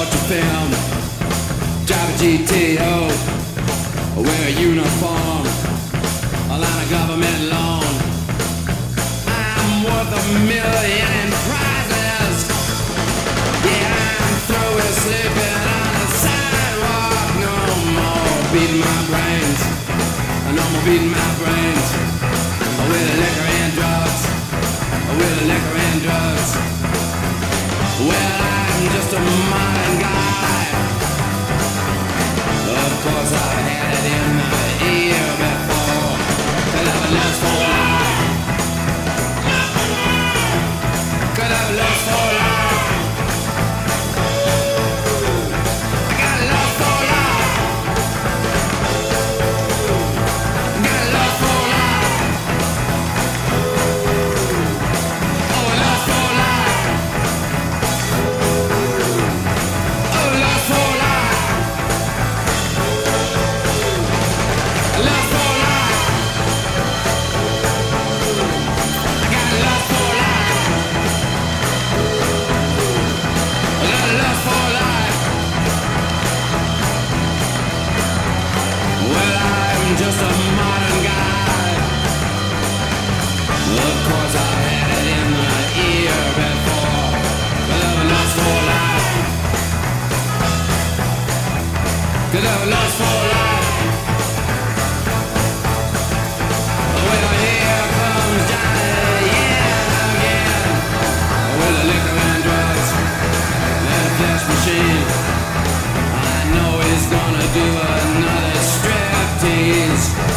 torture film. Drive a GTO, wear a uniform, a line of government loan. I'm worth $1,000,000 prizes. Yeah, I'm through with sleeping on the sidewalk. No more beating my brains. No more beating my brains with liquor and drugs. With liquor and drugs. Well, I'm just a modern guy. Of course, I've had it in my ear before. Could have lost for life. Could have lost for life. I got lost for life. Got lost for life. Oh, lost for life. Oh, lost for life. Lost for life. I got lost for life. I got lost for life. Well, I'm just a modern guy. Of course, I had it in my ear before. But I'm lost for life. Cause I'm lost for life. Well, here comes Johnny, yeah, again. With the liquor and drugs, that flesh machine. I know he's gonna do another striptease.